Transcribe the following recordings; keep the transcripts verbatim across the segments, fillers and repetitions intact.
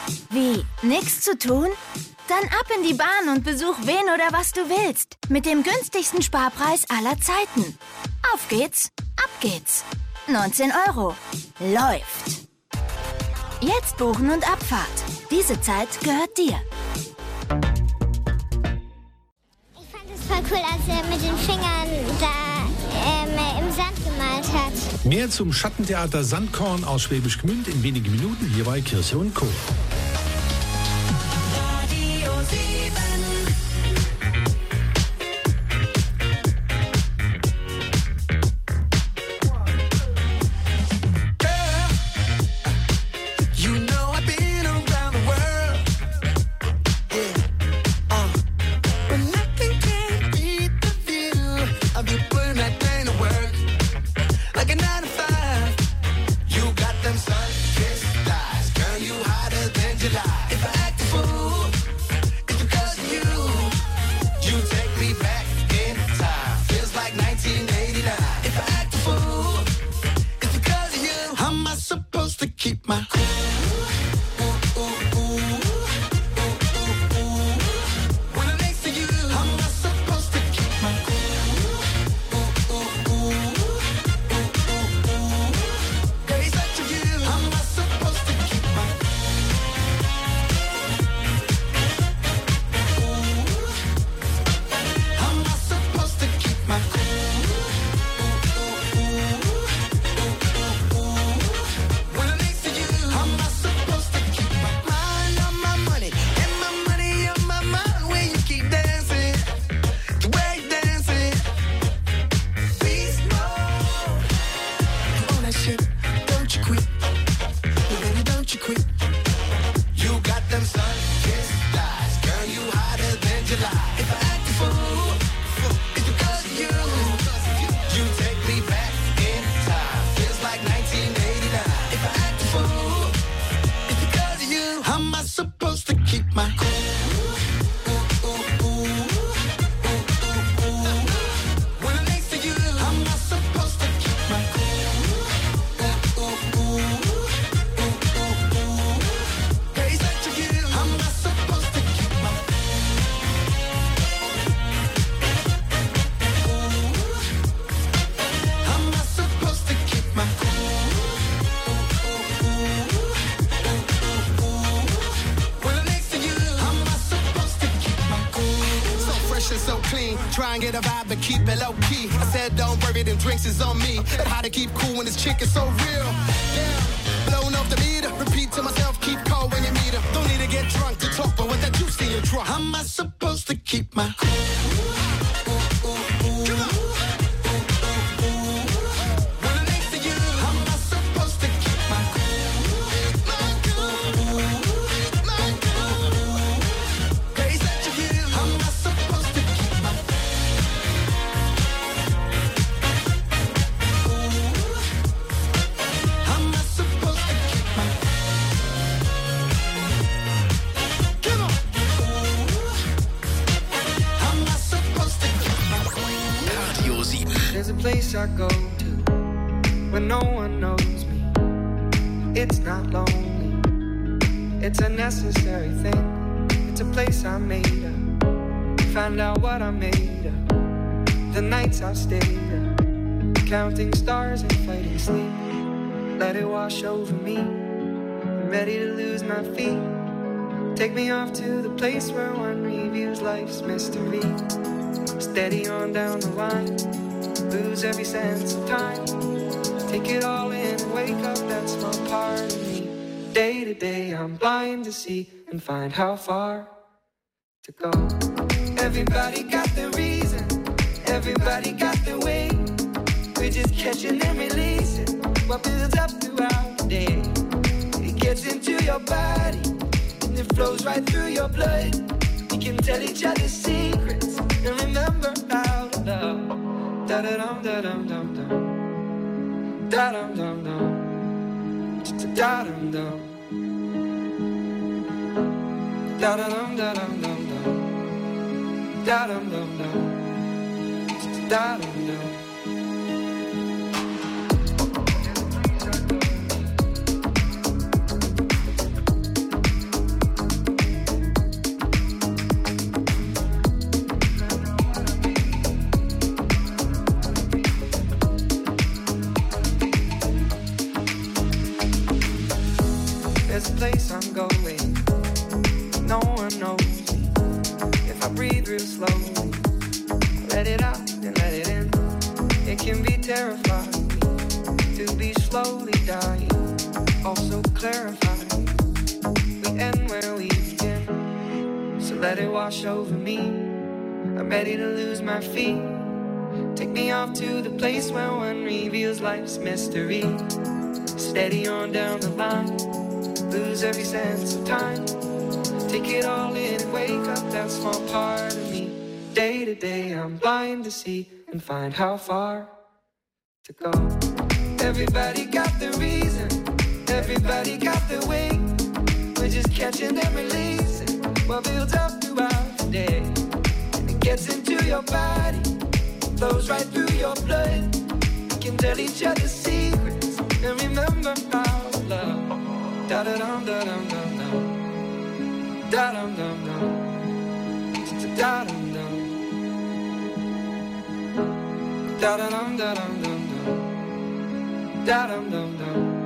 Wie, nix zu tun? Dann ab in die Bahn und besuch wen oder was du willst. Mit dem günstigsten Sparpreis aller Zeiten. Auf geht's, ab geht's. neunzehn Euro. Läuft. Jetzt buchen und Abfahrt. Diese Zeit gehört dir. Ich fand es voll cool, als er mit den Fingern da ähm, im Sand gemalt hat. Mehr zum Schattentheater Sandkorn aus Schwäbisch Gmünd in wenigen Minuten hier bei Kirche und Co. Try and get a vibe, but keep it low key. I said, don't worry, them drinks is on me. And how to keep cool when this chick is so real. Yeah, blowing off the meter. Repeat to myself, keep cold when you meet her. Don't need to get drunk to talk, but what that juice in your trunk. How am I supposed to keep my cool? Place I go to when no one knows me. It's not lonely, it's a necessary thing. It's a place I made up, find out what I made of. The nights I've stayed up, counting stars and fighting sleep. Let it wash over me, I'm ready to lose my feet. Take me off to the place where one reviews life's mystery. Steady on down the line, lose every sense of time. Take it all in and wake up that small part of me. Day to day I'm blind to see and find how far to go. Everybody got their reason, everybody got their way. We're just catching and releasing what builds up throughout the day. It gets into your body and it flows right through your blood. We can tell each other secrets and remember how to love. Da da dum da dum dum dum, da dum dum dum, da dum dum, da da dum da dum dum dum, da dum dum dum, da dum dum. place I'm going. No one knows me. If I breathe real slowly, let it out and let it in. It can be terrifying to be slowly dying. Also clarifying, we end where we begin. So let it wash over me. I'm ready to lose my feet. Take me off to the place where one reveals life's mystery. Steady on down the line, lose every sense of time. Take it all in and wake up that small part of me. Day to day I'm blind to see and find how far to go. Everybody got the reason, everybody got the way. We're just catching and releasing what builds up throughout the day. And it gets into your body, flows right through your blood. We can tell each other secrets and remember our love. Da da dum da dum dum dum, da dum dum dum, da dum dum, da da dum da dum dum dum, da dum dum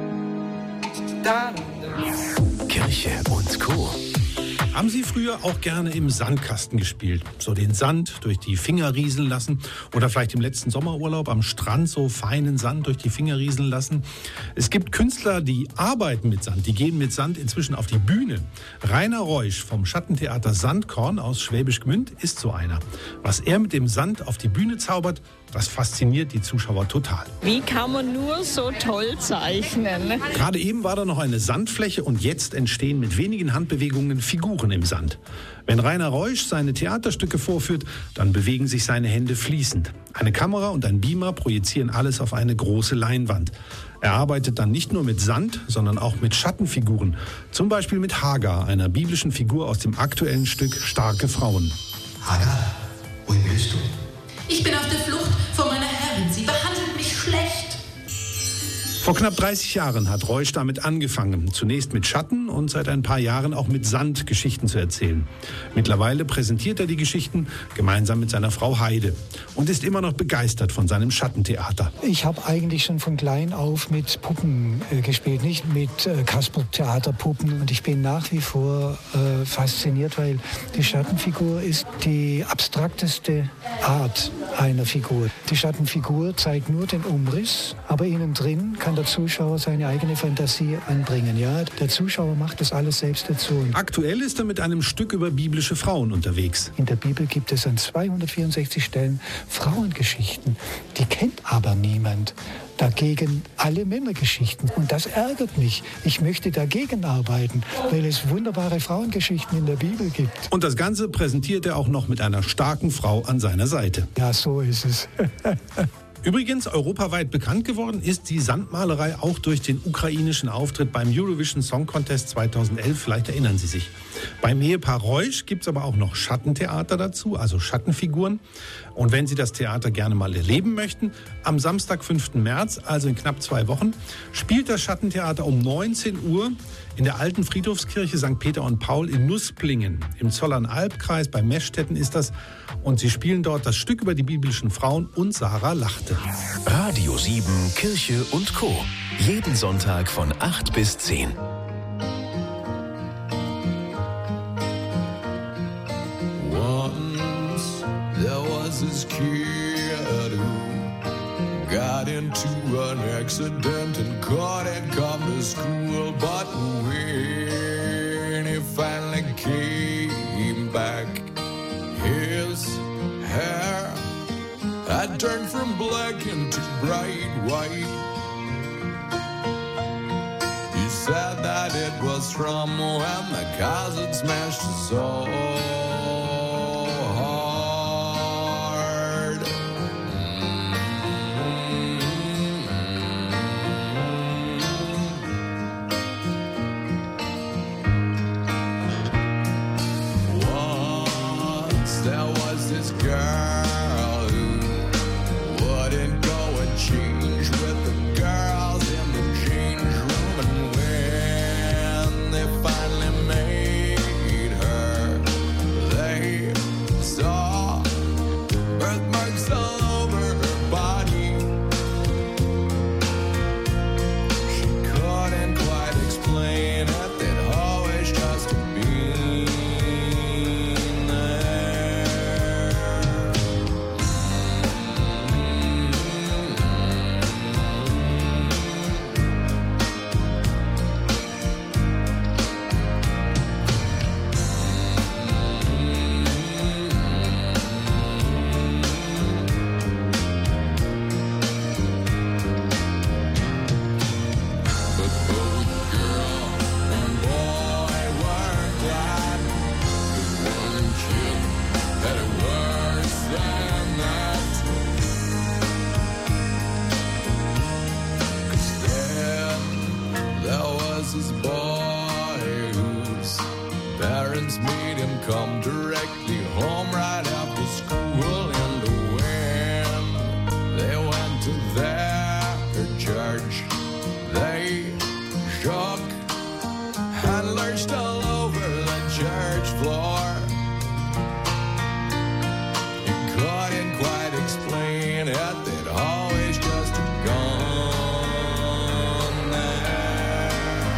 dum, da dum dum. Kirche und Co. Haben Sie früher auch gerne im Sandkasten gespielt? So den Sand durch die Finger rieseln lassen oder vielleicht im letzten Sommerurlaub am Strand so feinen Sand durch die Finger rieseln lassen? Es gibt Künstler, die arbeiten mit Sand, die gehen mit Sand inzwischen auf die Bühne. Rainer Reusch vom Schattentheater Sandkorn aus Schwäbisch Gmünd ist so einer. Was er mit dem Sand auf die Bühne zaubert, das fasziniert die Zuschauer total. Wie kann man nur so toll zeichnen? Gerade eben war da noch eine Sandfläche und jetzt entstehen mit wenigen Handbewegungen Figuren im Sand. Wenn Rainer Reusch seine Theaterstücke vorführt, dann bewegen sich seine Hände fließend. Eine Kamera und ein Beamer projizieren alles auf eine große Leinwand. Er arbeitet dann nicht nur mit Sand, sondern auch mit Schattenfiguren. Zum Beispiel mit Hagar, einer biblischen Figur aus dem aktuellen Stück Starke Frauen. Hagar, wohin willst du? Ich bin auf der Flucht vor meiner Herrin. Sie behandelt mich schlecht. Vor knapp dreißig Jahren hat Reusch damit angefangen. Zunächst mit Schatten und seit ein paar Jahren auch mit Sand Geschichten zu erzählen. Mittlerweile präsentiert er die Geschichten gemeinsam mit seiner Frau Heide und ist immer noch begeistert von seinem Schattentheater. Ich habe eigentlich schon von klein auf mit Puppen äh, gespielt, nicht mit äh, Kaspertheaterpuppen. Und ich bin nach wie vor äh, fasziniert, weil die Schattenfigur ist die abstrakteste Art einer Figur. Die Schattenfigur zeigt nur den Umriss, aber innen drin kann der Zuschauer seine eigene Fantasie anbringen. Ja, der Zuschauer macht das alles selbst dazu. Aktuell ist er mit einem Stück über biblische Frauen unterwegs. In der Bibel gibt es an zweihundertvierundsechzig Stellen Frauengeschichten. Die kennt aber niemand. Dagegen alle Männergeschichten. Und das ärgert mich. Ich möchte dagegen arbeiten, weil es wunderbare Frauengeschichten in der Bibel gibt. Und das Ganze präsentiert er auch noch mit einer starken Frau an seiner Seite. Ja, so ist es. Übrigens, europaweit bekannt geworden ist die Sandmalerei auch durch den ukrainischen Auftritt beim Eurovision Song Contest zweitausendelf. Vielleicht erinnern Sie sich. Beim Ehepaar Reusch gibt es aber auch noch Schattentheater dazu, also Schattenfiguren. Und wenn Sie das Theater gerne mal erleben möchten, am Samstag, fünften März, also in knapp zwei Wochen, spielt das Schattentheater um neunzehn Uhr in der alten Friedhofskirche Sankt Peter und Paul in Nußplingen. Im Zollernalbkreis bei Meschstetten ist das. Und sie spielen dort das Stück über die biblischen Frauen und Sarah lachte. Radio sieben, Kirche und Co. Jeden Sonntag von acht bis zehn. Once there was this kid who got into an accident and couldn't come to school. But when he finally came back, his hair had turned from black into bright white. He said that it was from when the cars had smashed his soul. Finally made her friends made him come directly home right after school. And when they went to their church, they shook and lurched all over the church floor. He couldn't quite explain it, they'd always just gone there.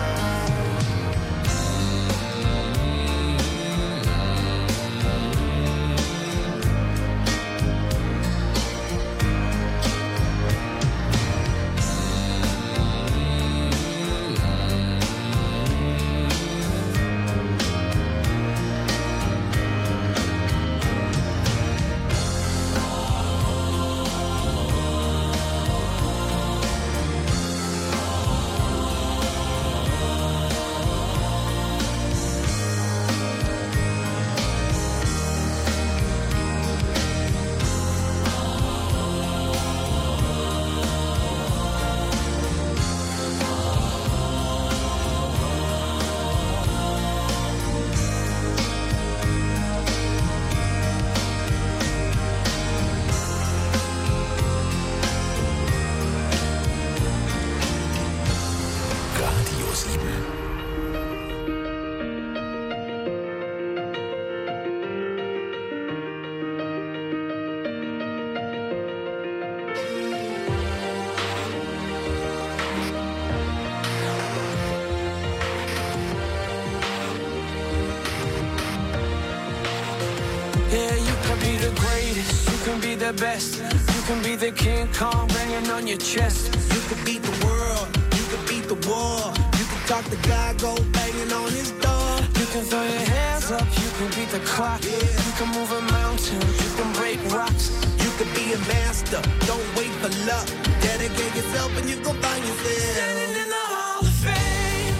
Yeah, you can be the greatest, you can be the best. You can be the King Kong banging on your chest. You could beat the world, you could beat the war. You could talk the guy, go banging on his door. You can throw your hands up, you can beat the clock. Yeah. You can move a mountain, you can break rocks. You could be a master, don't wait for luck. Dedicate yourself and you gon' find yourself Standing in the Hall of Fame.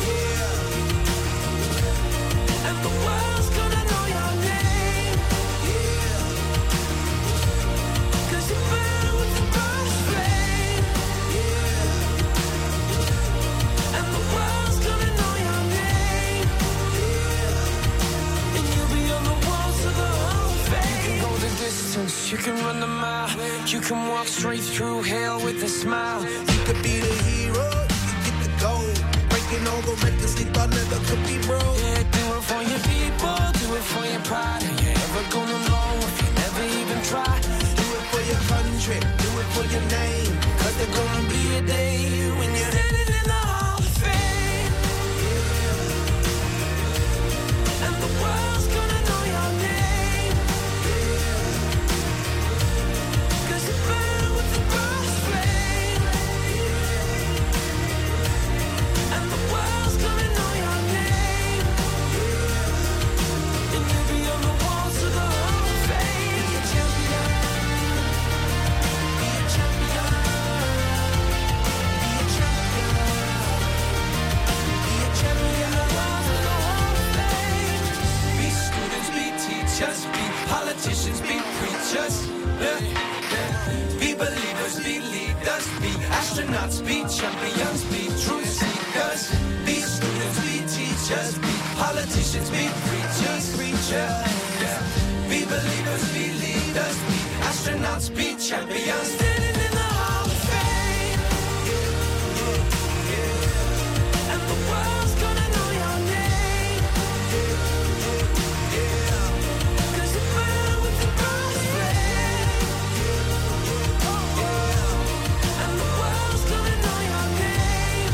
Yeah. And the world's gonna know your name. Yeah. Cause you burn with the burst flame. Yeah. And the world's gonna know your name. Yeah. And you'll be on the walls of the Hall of Fame. You can go the distance, you can run the mile. You can walk straight through hell with a smile. You could be the hero, you could get the gold. Breaking all the records they thought never could be broke. Yeah, do it for your people, do it for your pride. Are you ever gonna know if you never even try? Do it for your country, do it for your name. Cause there's gonna be a day when you're Standing in the Hall of Fame. And the world's gonna know your name. Cause you burn with the burst flame. And the world's gonna know your name. And you'll be on the walls of the Hall of Fame. Be a champion. Be a champion. Be a champion. Be a champion. The walls of the Hall of Fame. Be students, be teachers, be politicians, be preachers. Yeah, yeah. Be believers, be leaders, be astronauts, be champions, be truth seekers. Be students, be teachers, be politicians, be preachers, preachers. Yeah. Be believers, be leaders, be astronauts, be champions. Standing in the Hall of Fame. And the world's gonna know your name. Cause you burn with the burst flame. And the world's gonna know your name.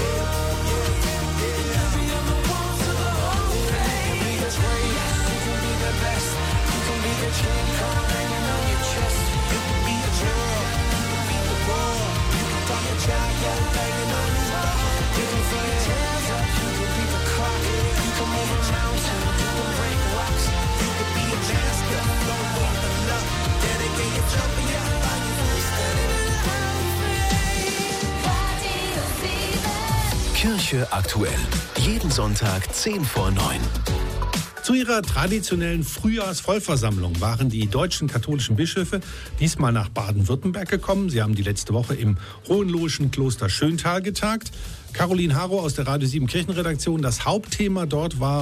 You'll be on the walls of the Hall of Fame. You can be the greatest, you can be the best. You can be the King Kong hanging on your chest. You could be a girl, you could beat the world. You could talk a child, banging on his door. You can throw your hands up, you can beat the clock. You can move a mountain, you can break rocks. You could be a master, don't wait for luck. Dedicate yourself and you can find yourself standing in the Hall of Fame. Kirche aktuell. Jeden Sonntag zehn vor neun. Zu ihrer traditionellen Frühjahrsvollversammlung waren die deutschen katholischen Bischöfe diesmal nach Baden-Württemberg gekommen. Sie haben die letzte Woche im Hohenlohischen Kloster Schöntal getagt. Caroline Haro aus der Radio sieben Kirchenredaktion. Das Hauptthema dort war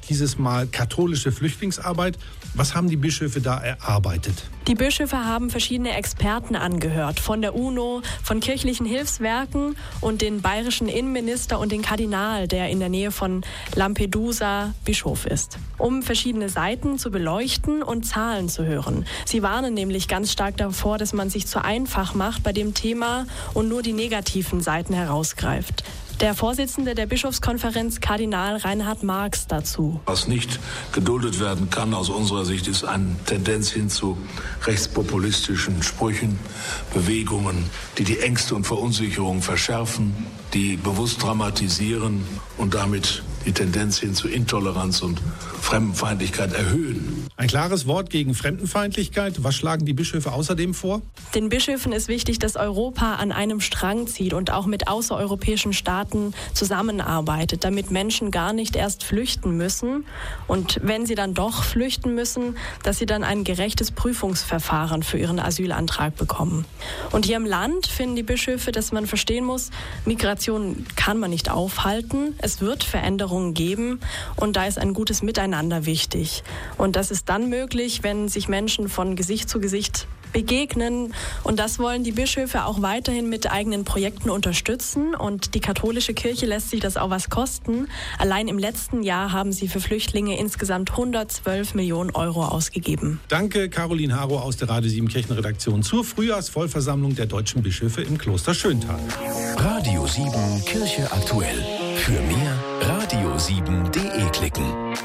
dieses Mal katholische Flüchtlingsarbeit. Was haben die Bischöfe da erarbeitet? Die Bischöfe haben verschiedene Experten angehört, von der UNO, von kirchlichen Hilfswerken und den bayerischen Innenminister und den Kardinal, der in der Nähe von Lampedusa Bischof ist, um verschiedene Seiten zu beleuchten und Zahlen zu hören. Sie warnen nämlich ganz stark davor, dass man sich zu einfach macht bei dem Thema und nur die negativen Seiten herausgreift. Der Vorsitzende der Bischofskonferenz, Kardinal Reinhard Marx, dazu. Was nicht geduldet werden kann aus unserer Sicht, ist eine Tendenz hin zu rechtspopulistischen Sprüchen, Bewegungen, die die Ängste und Verunsicherung verschärfen, die bewusst dramatisieren und damit die Tendenz hin zu Intoleranz und Fremdenfeindlichkeit erhöhen. Ein klares Wort gegen Fremdenfeindlichkeit. Was schlagen die Bischöfe außerdem vor? Den Bischöfen ist wichtig, dass Europa an einem Strang zieht und auch mit außereuropäischen Staaten zusammenarbeitet, damit Menschen gar nicht erst flüchten müssen. Und wenn sie dann doch flüchten müssen, dass sie dann ein gerechtes Prüfungsverfahren für ihren Asylantrag bekommen. Und hier im Land finden die Bischöfe, dass man verstehen muss, Migration kann man nicht aufhalten. Es wird Veränderungen geben und da ist ein gutes Miteinander wichtig. Und das ist dann möglich, wenn sich Menschen von Gesicht zu Gesicht begegnen. Und das wollen die Bischöfe auch weiterhin mit eigenen Projekten unterstützen. Und die katholische Kirche lässt sich das auch was kosten. Allein im letzten Jahr haben sie für Flüchtlinge insgesamt hundertzwölf Millionen Euro ausgegeben. Danke, Caroline Haro aus der Radio sieben Kirchenredaktion zur Frühjahrsvollversammlung der deutschen Bischöfe im Kloster Schöntal. Radio sieben Kirche aktuell. Für mehr radio sieben punkt de klicken.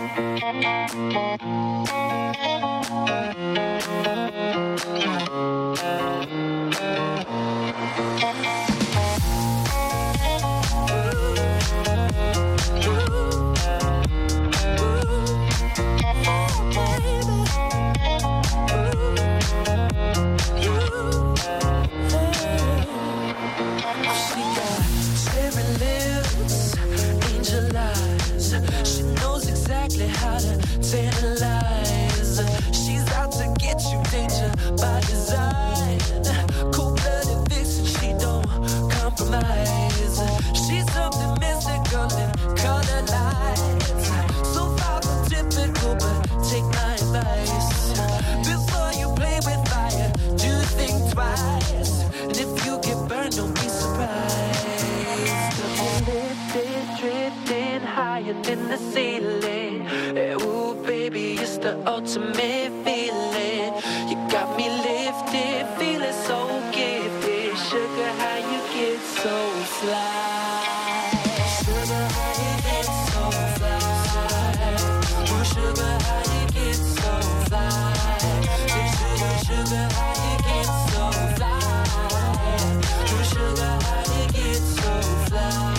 How to tantalize. She's out to get you, danger by design. Cold-blooded vixen, she don't compromise. She's something mystical and color lights. So far from typical, but take my advice. Before you play with fire, do think twice. And if you get burned, don't be surprised. Lifted, drifting higher than the ceiling. Ooh, baby, it's the ultimate feeling. You got me lifted, feeling so gifted. Sugar, how you get so fly? Sugar, how you get so fly? Ooh, sugar, how you get so fly? Hey, sugar, sugar, how you get so fly? Ooh, sugar, how you get so fly?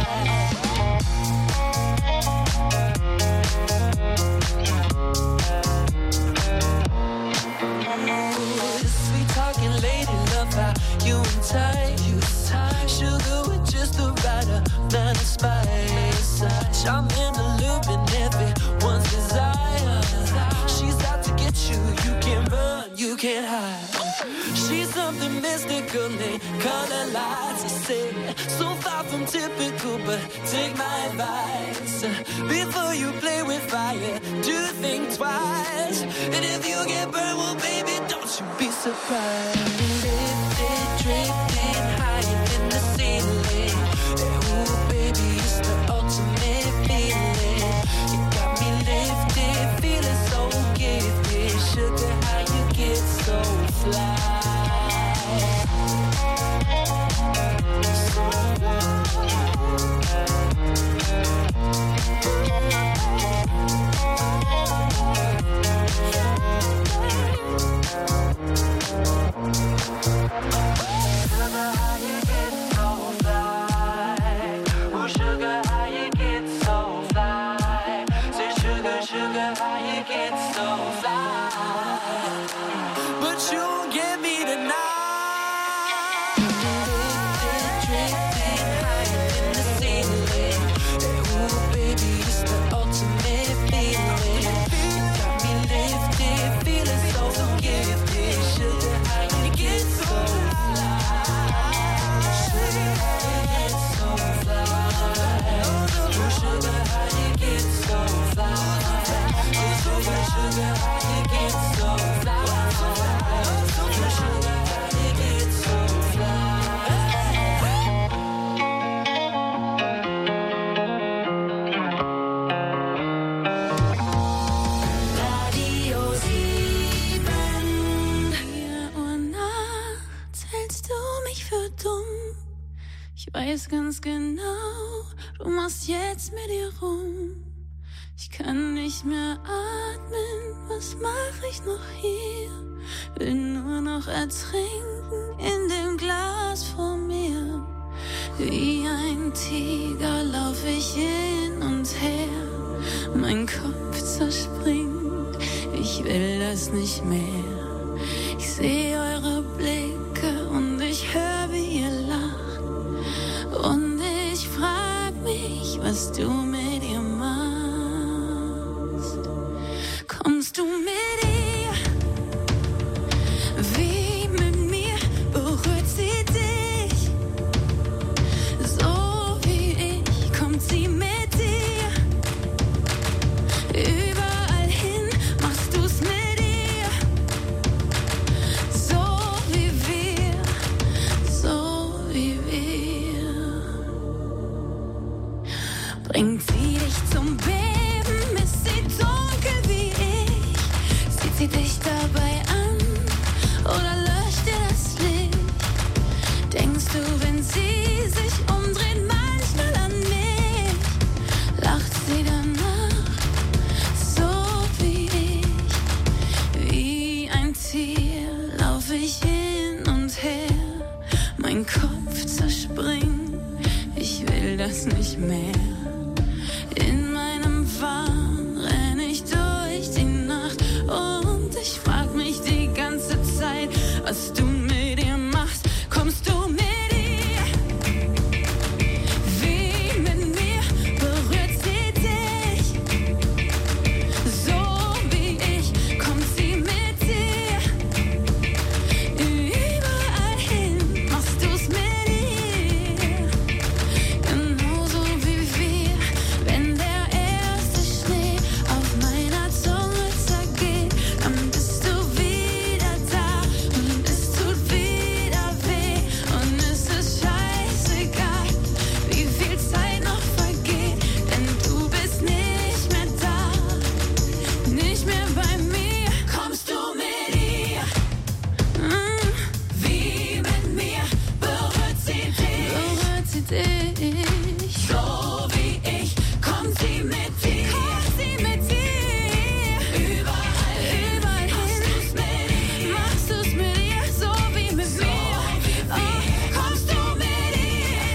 You and tight, you tight. Sugar with just the right amount of spice. I'm in the loop and everyone's desire. She's out to get you, you can't run, you can't hide. She's something mystical and color lights. I say, so far from typical, but take my advice. Before you play with fire, do think twice. And if you get burned, well baby, don't you be surprised. Drifting higher than the ceiling. Ooh, baby, it's the ultimate feeling. You got me lifted, feeling so gifted. Sugar, how you get so fly? So fly. weiß ganz genau, du machst jetzt mit ihr rum. Ich kann nicht mehr atmen, was mach ich noch hier? Will nur noch ertrinken in dem Glas vor mir. Wie ein Tiger lauf ich hin und her, mein Kopf zerspringt, ich will das nicht mehr. Ich sehe eure Blicke und ich höre, wie ihr lacht. Und ich frag mich, was du mit ihr machst. Kommst du mit ihr? Wie mit mir berührt sie dich? So wie ich kommt sie mit dir. Überall hin machst du's mit ihr. So wie wir, so wie wir. Bringt sie dich zum Beben, ist sie dunkel wie ich? Sieht sie dich dabei an oder löscht ihr das Licht? Denkst du, wenn sie sich umdreht, manchmal an mich? Lacht sie danach, so wie ich? Wie ein Tier lauf ich hin und her, mein Kopf zerspringt, ich will das nicht mehr. In meinem Wahn renn ich durch die Nacht und ich frag mich die ganze Zeit, was du mit ihr machst. Kommst du mit ihr? Wie mit mir berührt sie dich? So wie ich kommt sie mit dir. Überall hin machst du's mit ihr. Genauso wie wir, wenn der erste Schnee auf meiner Zunge zergeht, dann bist du wieder da und es tut wieder weh und es ist scheißegal, wie viel Zeit noch vergeht, denn du bist nicht mehr da, nicht mehr bei mir. Kommst du mit ihr? Mm. Wie mit mir berührt sie dich? Berührt sie dich? So wie ich kommt sie mit dir. Kommt sie mit dir? Überall, überall hin machst du's mit ihr. Machst du's mit ihr, so wie mit mir. Oh, kommst du mit ihr?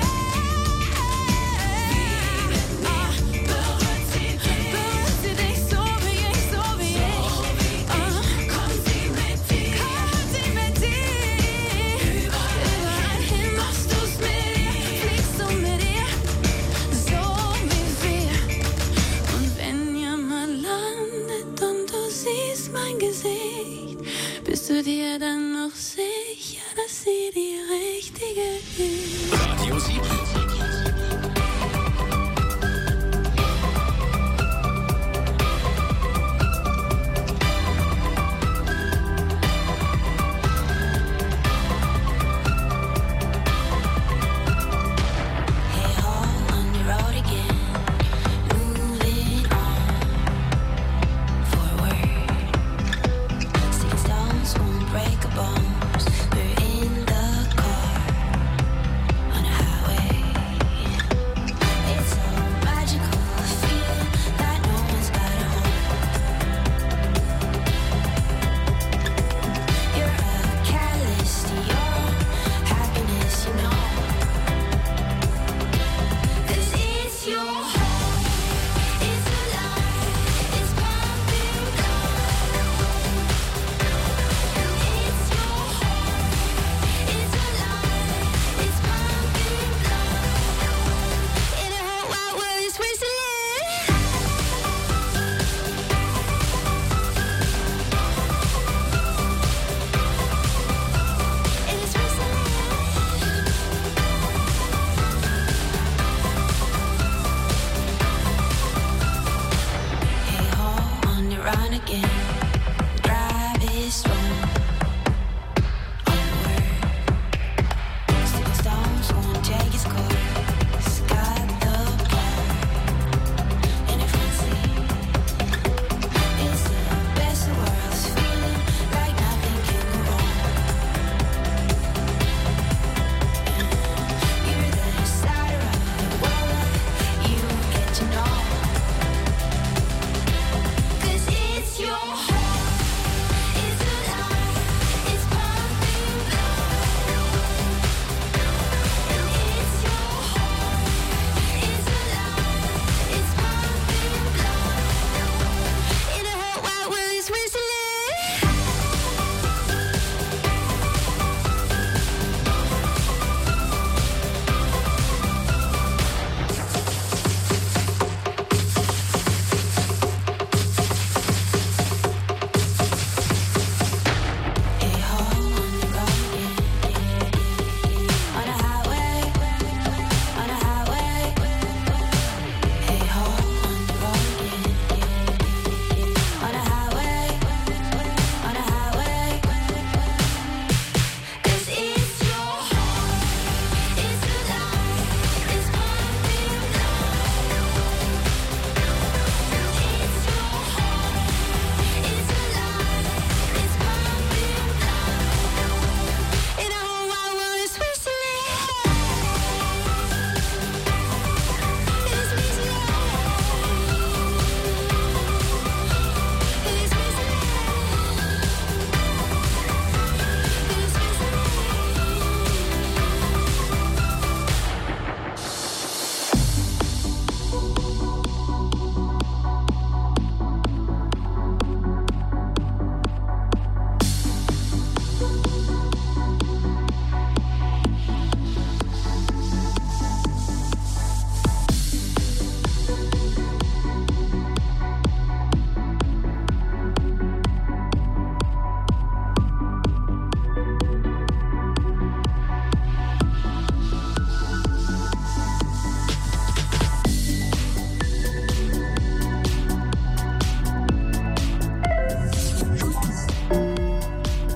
Wie mit mir berührt sie dich? Berührt sie dich, so wie ich, so wie ich? Oh, kommt sie mit dir? Kommt sie mit dir? Überall hin machst du's mit ihr. Fliegst du mit ihr? So wie wir. Und wenn ihr mal landet und du siehst mein Gesicht, bist du dir dann noch sicher, dass sie die richtige ist? Radio sieben. Hey ho, on the road again, moving on forward. Sticking stones won't break a bone. We're in the car on a highway. It's so magical, feel that no one's got a home. You're a catalyst to your happiness, you know. 'Cause it's your heart, it's alive, it's pumping blood. It's your heart, it's alive, it's pumping blood. In a whole wide world, it's Switzerland. It's Switzerland. Hey ho, on the run again. Drive is strong. Onward. Sticking stones won't take its course. Got the plan in the front seat. It's the best of worlds, feeling like nothing can go wrong. You're the side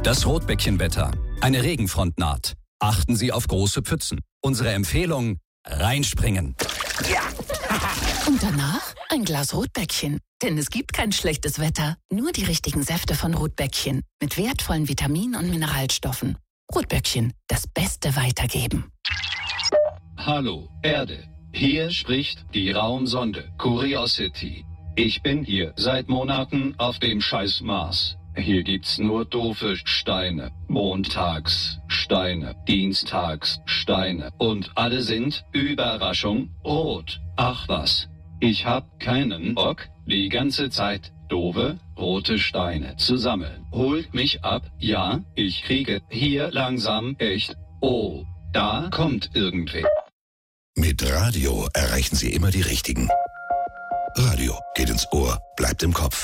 Das Rotbäckchenwetter. Eine Regenfront naht. Achten Sie auf große Pfützen. Unsere Empfehlung: reinspringen. Ja. Und danach ein Glas Rotbäckchen. Denn es gibt kein schlechtes Wetter, nur die richtigen Säfte von Rotbäckchen mit wertvollen Vitaminen und Mineralstoffen. Rotbäckchen, das Beste weitergeben. Hallo, Erde. Hier spricht die Raumsonde Curiosity. Ich bin hier seit Monaten auf dem scheiß Mars. Hier gibt's nur doofe Steine. Montagssteine, Dienstagssteine. Und alle sind, Überraschung, rot. Ach was. Ich hab keinen Bock, die ganze Zeit doofe, rote Steine zu sammeln. Holt mich ab, ja, ich kriege hier langsam echt. Oh, da kommt irgendwer. Mit Radio erreichen Sie immer die Richtigen. Radio geht ins Ohr, bleibt im Kopf.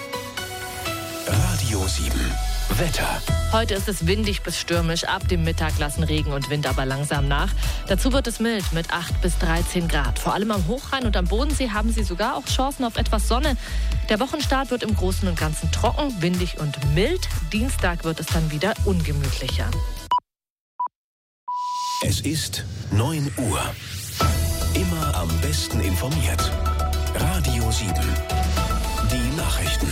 Radio sieben. Wetter. Heute ist es windig bis stürmisch. Ab dem Mittag lassen Regen und Wind aber langsam nach. Dazu wird es mild mit acht bis dreizehn Grad. Vor allem am Hochrhein und am Bodensee haben Sie sogar auch Chancen auf etwas Sonne. Der Wochenstart wird im Großen und Ganzen trocken, windig und mild. Dienstag wird es dann wieder ungemütlicher. Es ist neun Uhr. Immer am besten informiert. Radio sieben. Die Nachrichten.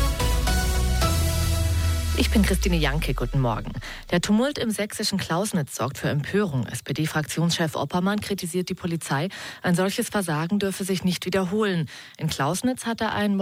Ich bin Christine Janke, guten Morgen. Der Tumult im sächsischen Klausnitz sorgt für Empörung. S P D-Fraktionschef Oppermann kritisiert die Polizei. Ein solches Versagen dürfe sich nicht wiederholen. In Klausnitz hat er einen